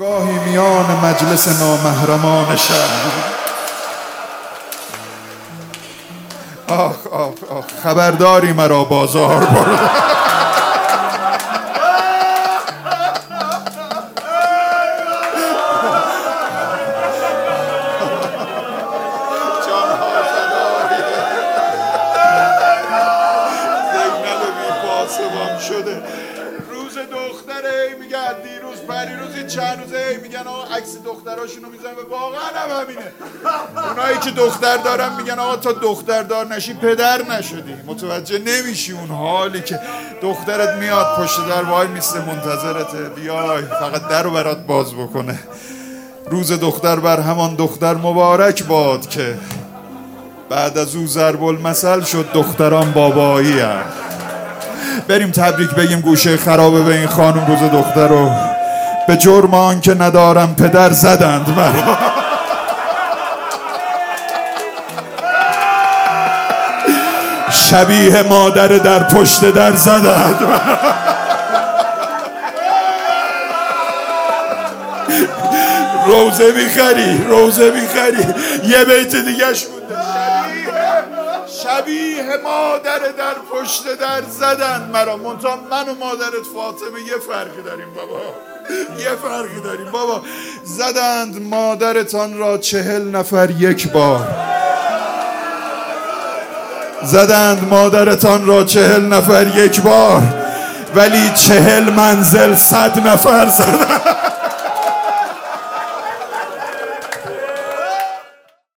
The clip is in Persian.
گاهی میان مجلس نامحرمان شهر آخ آخ آخ خبرداری مرا بازار برد. شده روز دختره میگن دیروز پریروز این چند روزه میگن آقا عکس دختراشونو میذارن و واقعا هم همینه. اونایی که دختر دارن میگن آقا تا دختر دار نشی پدر نشدی. متوجه نمیشی اون حالی که دخترت میاد پشت در وای میسته منتظرته بیای فقط در رو برات باز بکنه. روز دختر بر همان دختر مبارک باد که بعد از او ضرب المثل شد دختران بابایی هم. بریم تبریک بگیم گوشه خرابه به این خانم روز دختر رو. به جرم آن که ندارم پدر زدند مرا. شبیه مادر در پشت در زدند مرا. روزه میخری روزه میخری. یه بیت دیگهش مونده. شبیه مادر در پشت در زدن مرا. منتها من و مادرت فاطمه یه فرقی داریم بابا. یه فرقی داریم بابا. زدند مادرتان را 40 نفر یک بار. زدند مادرتان را 40 نفر یک بار ولی 40 منزل 100 نفر زدند.